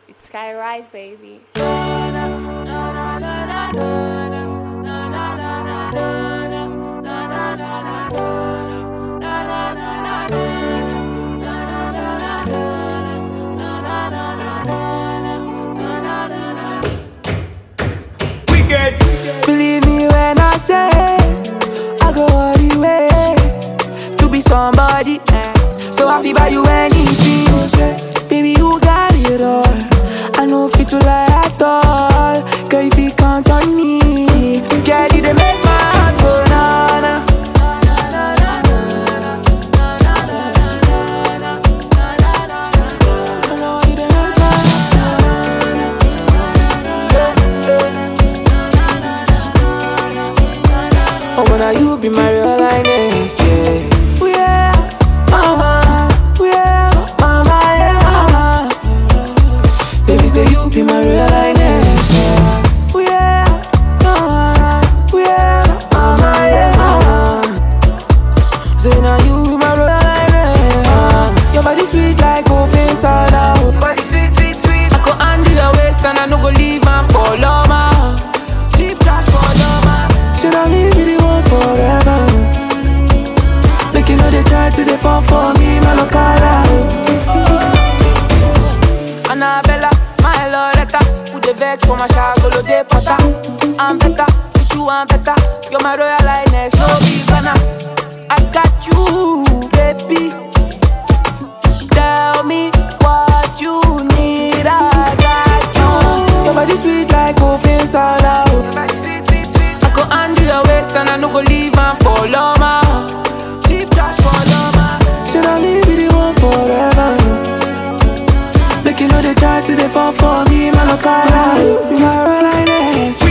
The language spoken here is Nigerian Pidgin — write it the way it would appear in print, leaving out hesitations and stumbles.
It's Sky Rise, baby. Believe me when I say I go all the way to be somebody. So I feel buy you anything. Baby, you got it all. I know fit to lie at all. Girl, if you can't on me, girl, you dey make my heart go na-na. Now you be my real lioness, yeah. Yeah, mama, yeah, mama, yeah, mama. Baby, say you be my real lioness, yeah. Yeah, mama, yeah, mama, yeah, mama. Say now you be my real lioness. Your body sweet like oven salad. Your body sweet, sweet, sweet. I go handle your waist and I no go leave am for loma. Leave trash for loma. Should I leave you the one forever? Make you know they try to fall for me, my locala. Annabella, my Loretta, who the vex for my shadow, de pata. I'm better, with you I'm better. You're my royal lioness, no be gonna. I got you, baby. Tell me what you need, I got you. Your body sweet like oven salad. Go handle your waist and I no go leave am for loma. Leave trash for loma. Should I leave you the one forever? Make you know they try to fall for me, my locala. You are a lioness.